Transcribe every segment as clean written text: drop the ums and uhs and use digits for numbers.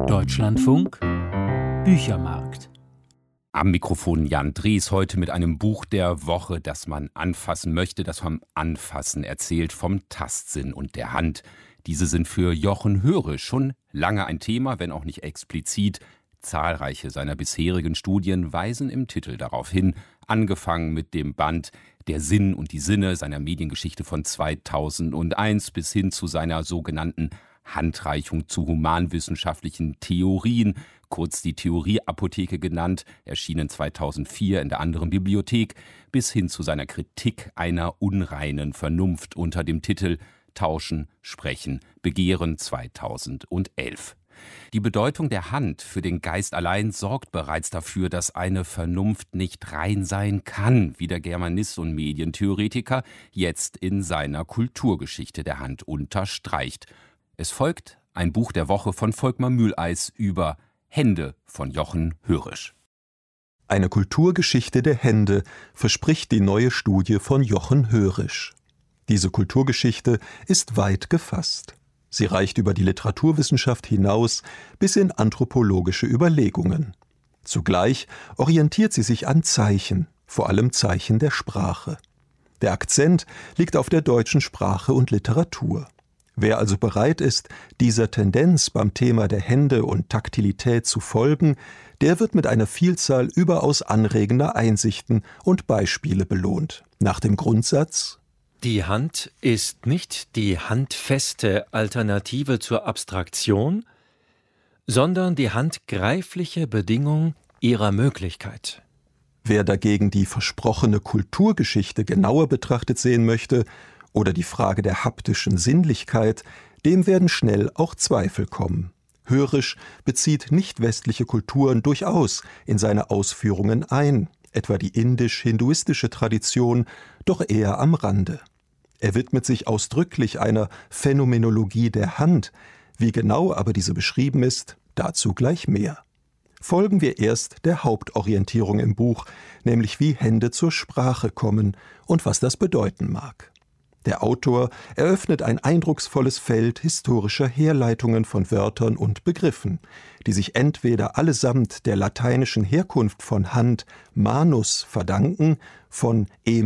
Deutschlandfunk Büchermarkt. Am Mikrofon Jan Drees, heute mit einem Buch der Woche, das man anfassen möchte, das vom Anfassen erzählt, vom Tastsinn und der Hand. Diese sind für Jochen Hörisch schon lange ein Thema, wenn auch nicht explizit. Zahlreiche seiner bisherigen Studien weisen im Titel darauf hin, angefangen mit dem Band Der Sinn und die Sinne seiner Mediengeschichte von 2001 bis hin zu seiner sogenannten Handreichung zu humanwissenschaftlichen Theorien, kurz die Theorieapotheke genannt, erschienen 2004 in der Anderen Bibliothek, bis hin zu seiner Kritik einer unreinen Vernunft unter dem Titel Tauschen, Sprechen, Begehren 2011. Die Bedeutung der Hand für den Geist allein sorgt bereits dafür, dass eine Vernunft nicht rein sein kann, wie der Germanist und Medientheoretiker jetzt in seiner Kulturgeschichte der Hand unterstreicht. Es folgt ein Buch der Woche von Volkmar Mühleis über Hände von Jochen Hörisch. Eine Kulturgeschichte der Hände verspricht die neue Studie von Jochen Hörisch. Diese Kulturgeschichte ist weit gefasst. Sie reicht über die Literaturwissenschaft hinaus bis in anthropologische Überlegungen. Zugleich orientiert sie sich an Zeichen, vor allem Zeichen der Sprache. Der Akzent liegt auf der deutschen Sprache und Literatur. Wer also bereit ist, dieser Tendenz beim Thema der Hände und Taktilität zu folgen, der wird mit einer Vielzahl überaus anregender Einsichten und Beispiele belohnt. Nach dem Grundsatz: Die Hand ist nicht die handfeste Alternative zur Abstraktion, sondern die handgreifliche Bedingung ihrer Möglichkeit. Wer dagegen die versprochene Kulturgeschichte genauer betrachtet sehen möchte oder die Frage der haptischen Sinnlichkeit, dem werden schnell auch Zweifel kommen. Hörisch bezieht nicht-westliche Kulturen durchaus in seine Ausführungen ein, etwa die indisch-hinduistische Tradition, doch eher am Rande. Er widmet sich ausdrücklich einer Phänomenologie der Hand. Wie genau aber diese beschrieben ist, dazu gleich mehr. Folgen wir erst der Hauptorientierung im Buch, nämlich wie Hände zur Sprache kommen und was das bedeuten mag. Der Autor eröffnet ein eindrucksvolles Feld historischer Herleitungen von Wörtern und Begriffen, die sich entweder allesamt der lateinischen Herkunft von Hand, Manus, verdanken, von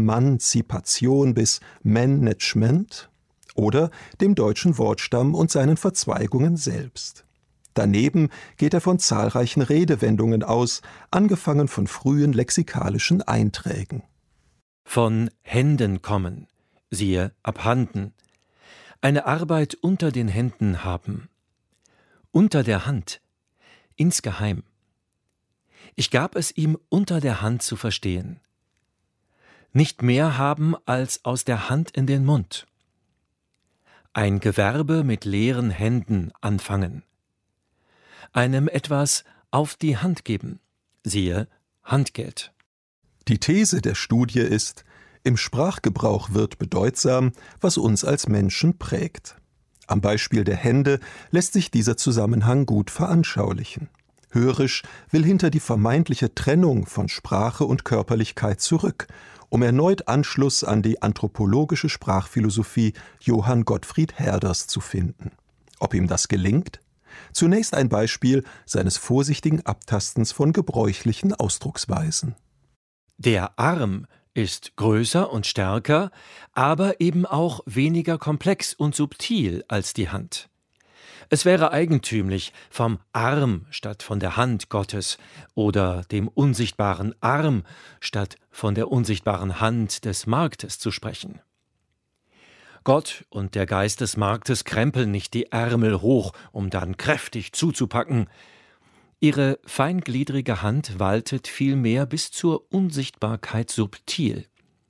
Emanzipation bis Management, oder dem deutschen Wortstamm und seinen Verzweigungen selbst. Daneben geht er von zahlreichen Redewendungen aus, angefangen von frühen lexikalischen Einträgen. Von Händen kommen, siehe abhanden, eine Arbeit unter den Händen haben, unter der Hand, insgeheim. Ich gab es ihm unter der Hand zu verstehen. Nicht mehr haben als aus der Hand in den Mund. Ein Gewerbe mit leeren Händen anfangen. Einem etwas auf die Hand geben, siehe Handgeld. Die These der Studie ist: Im Sprachgebrauch wird bedeutsam, was uns als Menschen prägt. Am Beispiel der Hände lässt sich dieser Zusammenhang gut veranschaulichen. Hörisch will hinter die vermeintliche Trennung von Sprache und Körperlichkeit zurück, um erneut Anschluss an die anthropologische Sprachphilosophie Johann Gottfried Herders zu finden. Ob ihm das gelingt? Zunächst ein Beispiel seines vorsichtigen Abtastens von gebräuchlichen Ausdrucksweisen. Der Arm ist größer und stärker, aber eben auch weniger komplex und subtil als die Hand. Es wäre eigentümlich, vom Arm statt von der Hand Gottes oder dem unsichtbaren Arm statt von der unsichtbaren Hand des Marktes zu sprechen. Gott und der Geist des Marktes krempeln nicht die Ärmel hoch, um dann kräftig zuzupacken. Ihre feingliedrige Hand waltet vielmehr bis zur Unsichtbarkeit subtil.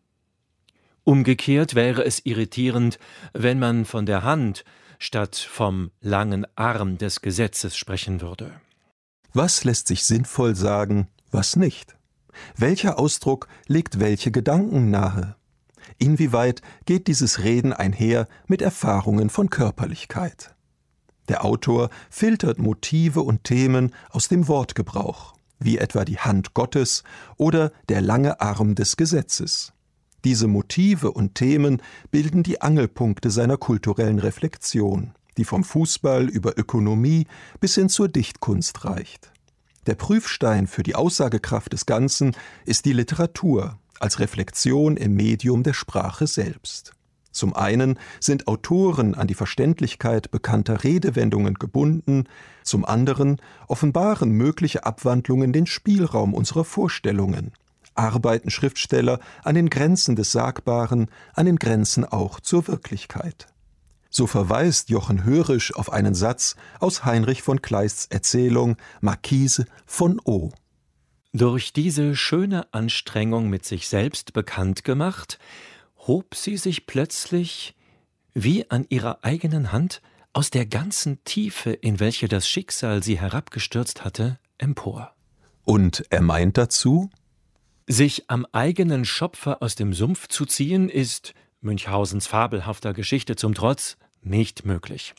Umgekehrt wäre es irritierend, wenn man von der Hand statt vom langen Arm des Gesetzes sprechen würde. Was lässt sich sinnvoll sagen, was nicht? Welcher Ausdruck legt welche Gedanken nahe? Inwieweit geht dieses Reden einher mit Erfahrungen von Körperlichkeit? Der Autor filtert Motive und Themen aus dem Wortgebrauch, wie etwa die Hand Gottes oder der lange Arm des Gesetzes. Diese Motive und Themen bilden die Angelpunkte seiner kulturellen Reflexion. die vom Fußball über Ökonomie bis hin zur Dichtkunst reicht. Der Prüfstein für die Aussagekraft des Ganzen ist die Literatur als Reflexion im Medium der Sprache selbst. Zum einen sind Autoren an die Verständlichkeit bekannter Redewendungen gebunden, zum anderen offenbaren mögliche Abwandlungen den Spielraum unserer Vorstellungen, arbeiten Schriftsteller an den Grenzen des Sagbaren, an den Grenzen auch zur Wirklichkeit. So verweist Jochen Hörisch auf einen Satz aus Heinrich von Kleists Erzählung Marquise von O. Durch diese schöne Anstrengung mit sich selbst bekannt gemacht, hob sie sich plötzlich, wie an ihrer eigenen Hand, aus der ganzen Tiefe, in welche das Schicksal sie herabgestürzt hatte, empor. Und er meint dazu: Sich am eigenen Schopfer aus dem Sumpf zu ziehen, ist, Münchhausens fabelhafter Geschichte zum Trotz, nicht möglich.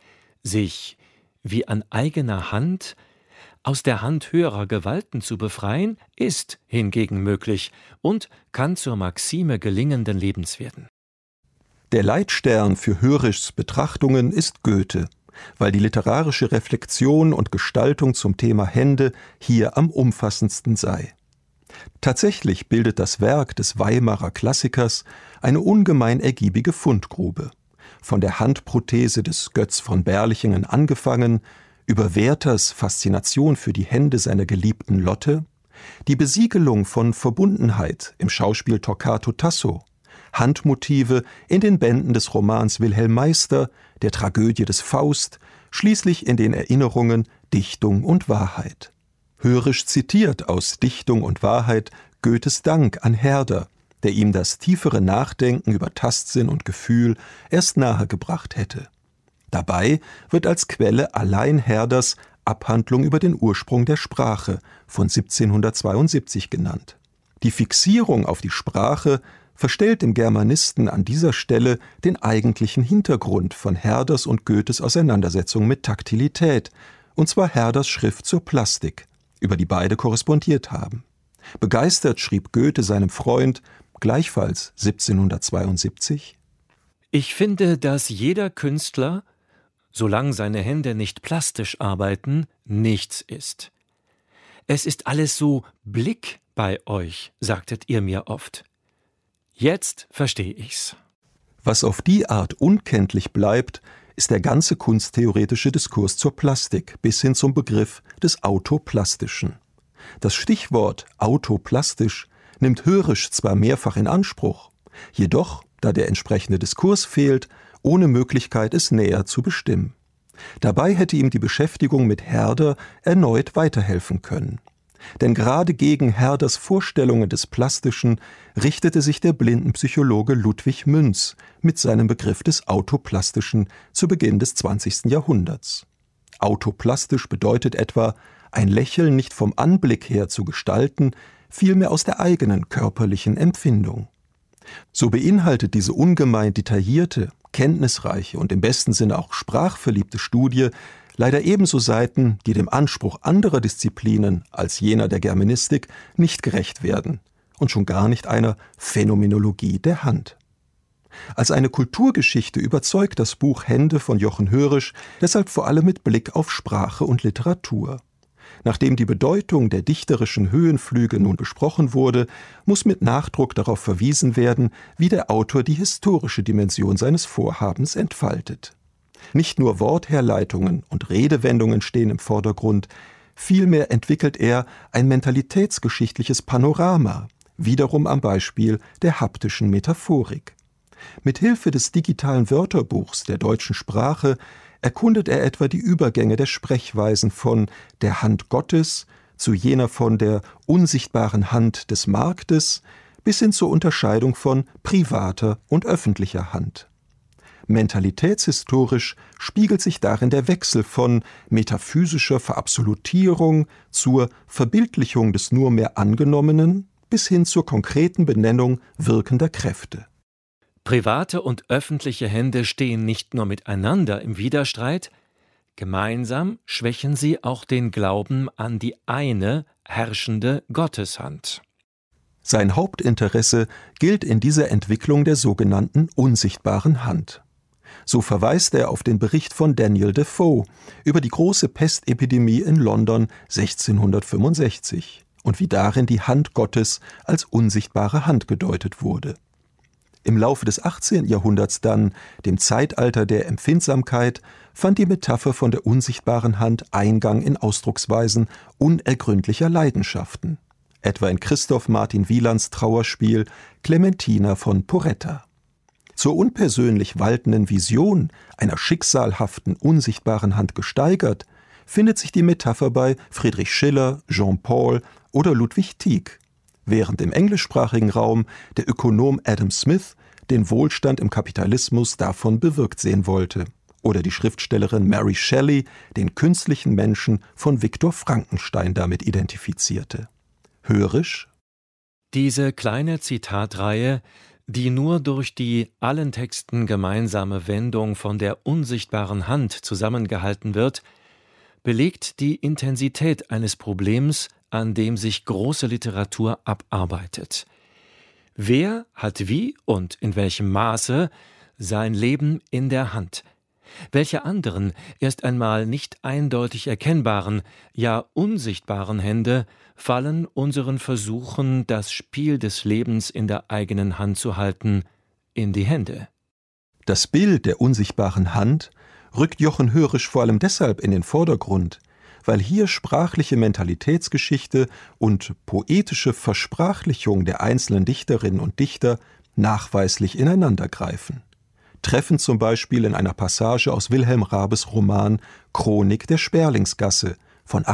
Sich, wie an eigener Hand, aus der Hand höherer Gewalten zu befreien, ist hingegen möglich und kann zur Maxime gelingenden Lebens werden. Der Leitstern für Hörischs Betrachtungen ist Goethe, weil die literarische Reflexion und Gestaltung zum Thema Hände hier am umfassendsten sei. Tatsächlich bildet das Werk des Weimarer Klassikers eine ungemein ergiebige Fundgrube. Von der Handprothese des Götz von Berlichingen angefangen, über Werthers Faszination für die Hände seiner geliebten Lotte, die Besiegelung von Verbundenheit im Schauspiel Torquato Tasso, Handmotive in den Bänden des Romans Wilhelm Meister, der Tragödie des Faust, schließlich in den Erinnerungen Dichtung und Wahrheit. Hörisch zitiert aus Dichtung und Wahrheit Goethes Dank an Herder, der ihm das tiefere Nachdenken über Tastsinn und Gefühl erst nahegebracht hätte. Dabei wird als Quelle allein Herders Abhandlung über den Ursprung der Sprache von 1772 genannt. Die Fixierung auf die Sprache verstellt dem Germanisten an dieser Stelle den eigentlichen Hintergrund von Herders und Goethes Auseinandersetzung mit Taktilität, und zwar Herders Schrift zur Plastik, über die beide korrespondiert haben. Begeistert schrieb Goethe seinem Freund, gleichfalls 1772: Ich finde, dass jeder Künstler, solange seine Hände nicht plastisch arbeiten, nichts ist. Es ist alles so Blick bei euch, sagtet ihr mir oft. Jetzt verstehe ich's. Was auf die Art unkenntlich bleibt, ist der ganze kunsttheoretische Diskurs zur Plastik bis hin zum Begriff des Autoplastischen. Das Stichwort autoplastisch nimmt Hörisch zwar mehrfach in Anspruch, jedoch, da der entsprechende Diskurs fehlt, ohne Möglichkeit, es näher zu bestimmen. Dabei hätte ihm die Beschäftigung mit Herder erneut weiterhelfen können. Denn gerade gegen Herders Vorstellungen des Plastischen richtete sich der Blindenpsychologe Ludwig Münz mit seinem Begriff des Autoplastischen zu Beginn des 20. Jahrhunderts. Autoplastisch bedeutet etwa, ein Lächeln nicht vom Anblick her zu gestalten, vielmehr aus der eigenen körperlichen Empfindung. So beinhaltet diese ungemein detaillierte, kenntnisreiche und im besten Sinne auch sprachverliebte Studie leider ebenso Seiten, die dem Anspruch anderer Disziplinen als jener der Germanistik nicht gerecht werden und schon gar nicht einer Phänomenologie der Hand. Als eine Kulturgeschichte überzeugt das Buch Hände von Jochen Hörisch deshalb vor allem mit Blick auf Sprache und Literatur. Nachdem die Bedeutung der dichterischen Höhenflüge nun besprochen wurde, muss mit Nachdruck darauf verwiesen werden, wie der Autor die historische Dimension seines Vorhabens entfaltet. Nicht nur Wortherleitungen und Redewendungen stehen im Vordergrund, vielmehr entwickelt er ein mentalitätsgeschichtliches Panorama, wiederum am Beispiel der haptischen Metaphorik. Mit Hilfe des digitalen Wörterbuchs der deutschen Sprache erkundet er etwa die Übergänge der Sprechweisen von der Hand Gottes zu jener von der unsichtbaren Hand des Marktes bis hin zur Unterscheidung von privater und öffentlicher Hand. Mentalitätshistorisch spiegelt sich darin der Wechsel von metaphysischer Verabsolutierung zur Verbildlichung des nur mehr Angenommenen bis hin zur konkreten Benennung wirkender Kräfte. Private und öffentliche Hände stehen nicht nur miteinander im Widerstreit, gemeinsam schwächen sie auch den Glauben an die eine herrschende Gotteshand. Sein Hauptinteresse gilt in dieser Entwicklung der sogenannten unsichtbaren Hand. So verweist er auf den Bericht von Daniel Defoe über die große Pestepidemie in London 1665 und wie darin die Hand Gottes als unsichtbare Hand gedeutet wurde. Im Laufe des 18. Jahrhunderts dann, dem Zeitalter der Empfindsamkeit, fand die Metapher von der unsichtbaren Hand Eingang in Ausdrucksweisen unergründlicher Leidenschaften, etwa in Christoph Martin Wielands Trauerspiel Clementina von Porretta. Zur unpersönlich waltenden Vision einer schicksalhaften, unsichtbaren Hand gesteigert, findet sich die Metapher bei Friedrich Schiller, Jean-Paul oder Ludwig Tieck, während im englischsprachigen Raum der Ökonom Adam Smith den Wohlstand im Kapitalismus davon bewirkt sehen wollte, oder die Schriftstellerin Mary Shelley den künstlichen Menschen von Viktor Frankenstein damit identifizierte. Hörisch: Diese kleine Zitatreihe, die nur durch die allen Texten gemeinsame Wendung von der unsichtbaren Hand zusammengehalten wird, belegt die Intensität eines Problems, an dem sich große Literatur abarbeitet. Wer hat wie und in welchem Maße sein Leben in der Hand? Welche anderen, erst einmal nicht eindeutig erkennbaren, ja unsichtbaren Hände fallen unseren Versuchen, das Spiel des Lebens in der eigenen Hand zu halten, in die Hände? Das Bild der unsichtbaren Hand rückt Jochen Hörisch vor allem deshalb in den Vordergrund, weil hier sprachliche Mentalitätsgeschichte und poetische Versprachlichung der einzelnen Dichterinnen und Dichter nachweislich ineinandergreifen. Treffend zum Beispiel in einer Passage aus Wilhelm Raabes Roman Chronik der Sperlingsgasse von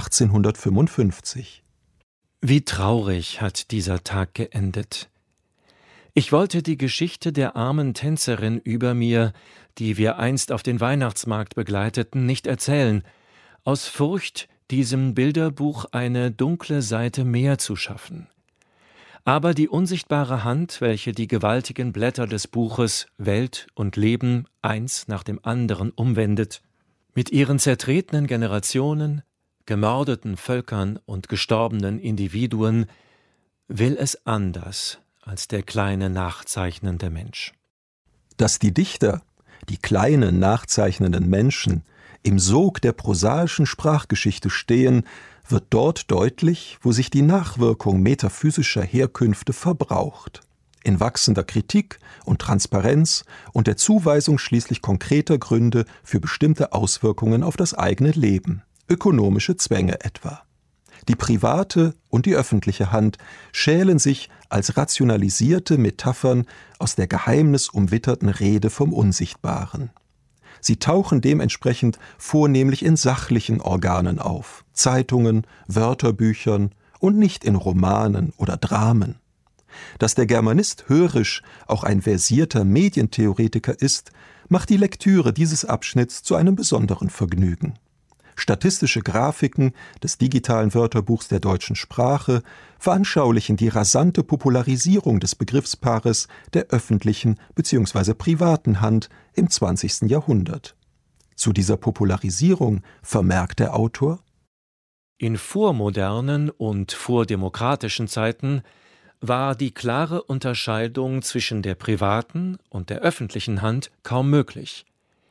1855. Wie traurig hat dieser Tag geendet. Ich wollte die Geschichte der armen Tänzerin über mir, die wir einst auf den Weihnachtsmarkt begleiteten, nicht erzählen, aus Furcht, diesem Bilderbuch eine dunkle Seite mehr zu schaffen. Aber die unsichtbare Hand, welche die gewaltigen Blätter des Buches Welt und Leben eins nach dem anderen umwendet, mit ihren zertretenen Generationen, gemordeten Völkern und gestorbenen Individuen, will es anders als der kleine nachzeichnende Mensch. Dass die Dichter, die kleinen nachzeichnenden Menschen, im Sog der prosaischen Sprachgeschichte stehen, wird dort deutlich, wo sich die Nachwirkung metaphysischer Herkünfte verbraucht. In wachsender Kritik und Transparenz und der Zuweisung schließlich konkreter Gründe für bestimmte Auswirkungen auf das eigene Leben, ökonomische Zwänge etwa. Die private und die öffentliche Hand schälen sich als rationalisierte Metaphern aus der geheimnisumwitterten Rede vom Unsichtbaren. Sie tauchen dementsprechend vornehmlich in sachlichen Organen auf, Zeitungen, Wörterbüchern und nicht in Romanen oder Dramen. Dass der Germanist Hörisch auch ein versierter Medientheoretiker ist, macht die Lektüre dieses Abschnitts zu einem besonderen Vergnügen. Statistische Grafiken des digitalen Wörterbuchs der deutschen Sprache veranschaulichen die rasante Popularisierung des Begriffspaares der öffentlichen bzw. privaten Hand im 20. Jahrhundert. Zu dieser Popularisierung vermerkt der Autor: In vormodernen und vordemokratischen Zeiten war die klare Unterscheidung zwischen der privaten und der öffentlichen Hand kaum möglich.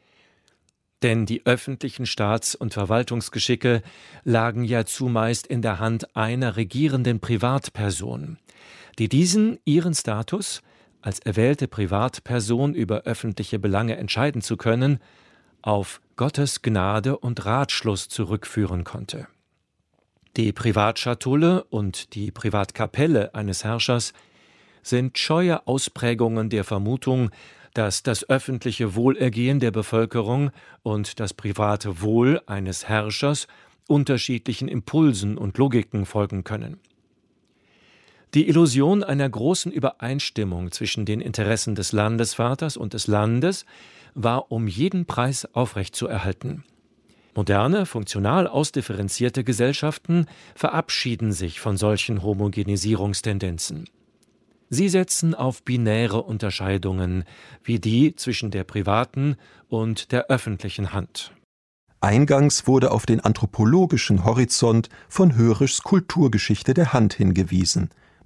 Denn die öffentlichen Staats- und Verwaltungsgeschicke lagen ja zumeist in der Hand einer regierenden Privatperson, die ihren Status, als erwählte Privatperson über öffentliche Belange entscheiden zu können, auf Gottes Gnade und Ratschluss zurückführen konnte. Die Privatschatulle und die Privatkapelle eines Herrschers sind scheue Ausprägungen der Vermutung, dass das öffentliche Wohlergehen der Bevölkerung und das private Wohl eines Herrschers unterschiedlichen Impulsen und Logiken folgen können. Die Illusion einer großen Übereinstimmung zwischen den Interessen des Landesvaters und des Landes war um jeden Preis aufrechtzuerhalten. Moderne, funktional ausdifferenzierte Gesellschaften verabschieden sich von solchen Homogenisierungstendenzen. Sie setzen auf binäre Unterscheidungen, wie die zwischen der privaten und der öffentlichen Hand. Eingangs wurde auf den anthropologischen Horizont von Hörischs Kulturgeschichte der Hand hingewiesen,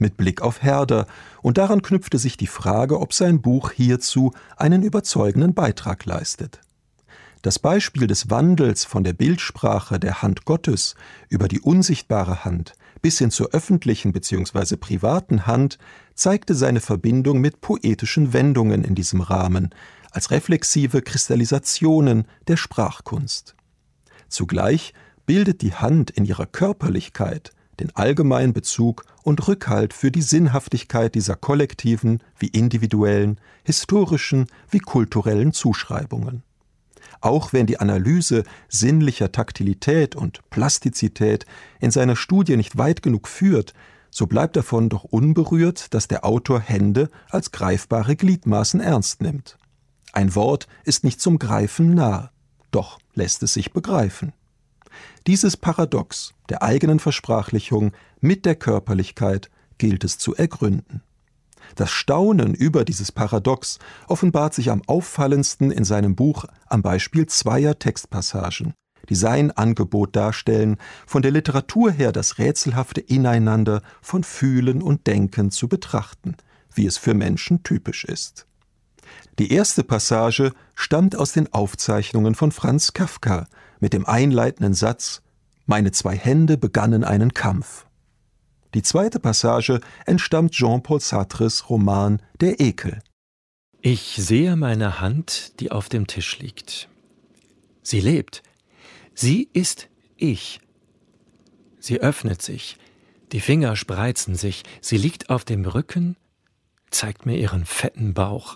mit Blick auf Herder, und daran knüpfte sich die Frage, ob sein Buch hierzu einen überzeugenden Beitrag leistet. Das Beispiel des Wandels von der Bildsprache der Hand Gottes über die unsichtbare Hand bis hin zur öffentlichen bzw. privaten Hand zeigte seine Verbindung mit poetischen Wendungen in diesem Rahmen, als reflexive Kristallisationen der Sprachkunst. Zugleich bildet die Hand in ihrer Körperlichkeit den allgemeinen Bezug und Rückhalt für die Sinnhaftigkeit dieser kollektiven wie individuellen, historischen wie kulturellen Zuschreibungen. Auch wenn die Analyse sinnlicher Taktilität und Plastizität in seiner Studie nicht weit genug führt, so bleibt davon doch unberührt, dass der Autor Hände als greifbare Gliedmaßen ernst nimmt. Ein Wort ist nicht zum Greifen nah, doch lässt es sich begreifen. Dieses Paradox der eigenen Versprachlichung mit der Körperlichkeit gilt es zu ergründen. Das Staunen über dieses Paradox offenbart sich am auffallendsten in seinem Buch am Beispiel zweier Textpassagen, die sein Angebot darstellen, von der Literatur her das rätselhafte Ineinander von Fühlen und Denken zu betrachten, wie es für Menschen typisch ist. Die erste Passage stammt aus den Aufzeichnungen von Franz Kafka mit dem einleitenden Satz: »Meine zwei Hände begannen einen Kampf.« Die zweite Passage entstammt Jean-Paul Sartres Roman »Der Ekel«. Ich sehe meine Hand, die auf dem Tisch liegt. Sie lebt. Sie ist ich. Sie öffnet sich. Die Finger spreizen sich. Sie liegt auf dem Rücken, zeigt mir ihren fetten Bauch.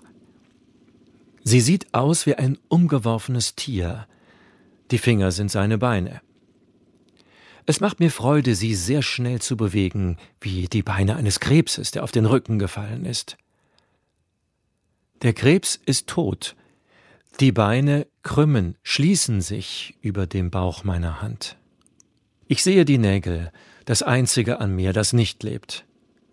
Sie sieht aus wie ein umgeworfenes Tier. Die Finger sind seine Beine. Es macht mir Freude, sie sehr schnell zu bewegen, wie die Beine eines Krebses, der auf den Rücken gefallen ist. Der Krebs ist tot. Die Beine krümmen, schließen sich über dem Bauch meiner Hand. Ich sehe die Nägel, das Einzige an mir, das nicht lebt.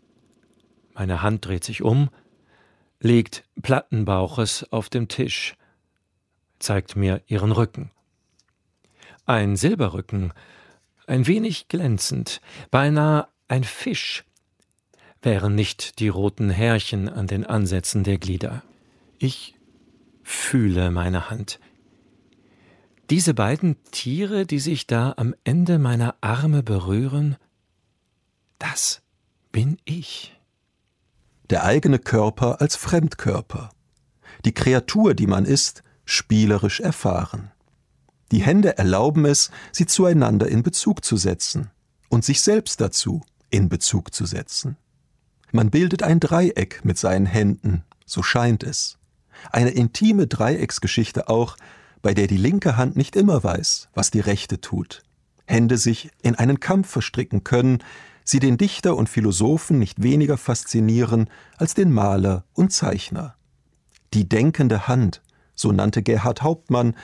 Meine Hand dreht sich um, legt Plattenbauches auf dem Tisch, zeigt mir ihren Rücken. Ein Silberrücken, ein wenig glänzend, beinahe ein Fisch, wären nicht die roten Härchen an den Ansätzen der Glieder. Ich fühle meine Hand. Diese beiden Tiere, die sich da am Ende meiner Arme berühren, das bin ich. Der eigene Körper als Fremdkörper. Die Kreatur, die man ist, spielerisch erfahren. Die Hände erlauben es, sie zueinander in Bezug zu setzen und sich selbst dazu in Bezug zu setzen. Man bildet ein Dreieck mit seinen Händen, so scheint es. Eine intime Dreiecksgeschichte auch, bei der die linke Hand nicht immer weiß, was die rechte tut. Hände sich in einen Kampf verstricken können, sie den Dichter und Philosophen nicht weniger faszinieren als den Maler und Zeichner. Die denkende Hand, so nannte Gerhard Hauptmann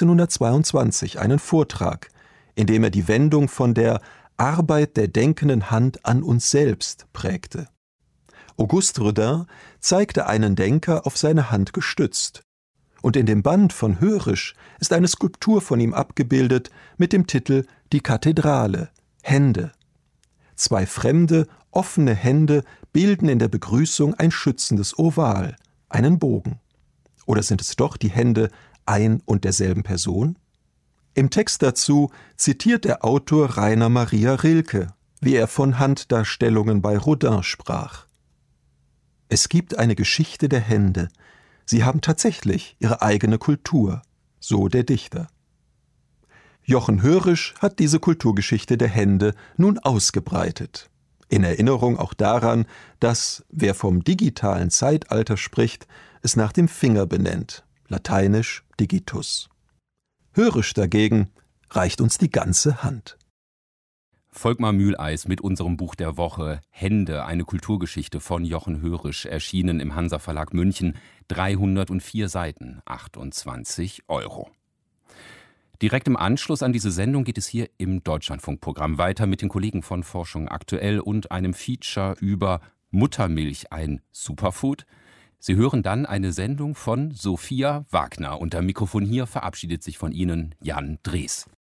1922 einen Vortrag, in dem er die Wendung von der Arbeit der denkenden Hand an uns selbst prägte. Auguste Rodin zeigte einen Denker auf seine Hand gestützt. Und in dem Band von Hörisch ist eine Skulptur von ihm abgebildet mit dem Titel »Die Kathedrale«, Hände. Zwei fremde, offene Hände bilden in der Begrüßung ein schützendes Oval, einen Bogen. Oder sind es doch die Hände ein und derselben Person? Im Text dazu zitiert der Autor Rainer Maria Rilke, wie er von Handdarstellungen bei Rodin sprach. Es gibt eine Geschichte der Hände. Sie haben tatsächlich ihre eigene Kultur, so der Dichter. Jochen Hörisch hat diese Kulturgeschichte der Hände nun ausgebreitet. In Erinnerung auch daran, dass, wer vom digitalen Zeitalter spricht, es nach dem Finger benennt, lateinisch digitus. Hörisch dagegen reicht uns die ganze Hand. Volkmar Mühleis mit unserem Buch der Woche Hände, eine Kulturgeschichte von Jochen Hörisch, erschienen im Hansa Verlag München, 304 Seiten, 28 €. Direkt im Anschluss an diese Sendung geht es hier im Deutschlandfunkprogramm weiter mit den Kollegen von Forschung aktuell und einem Feature über Muttermilch, ein Superfood. Sie hören dann eine Sendung von Sophia Wagner und am Mikrofon hier verabschiedet sich von Ihnen Jan Drees.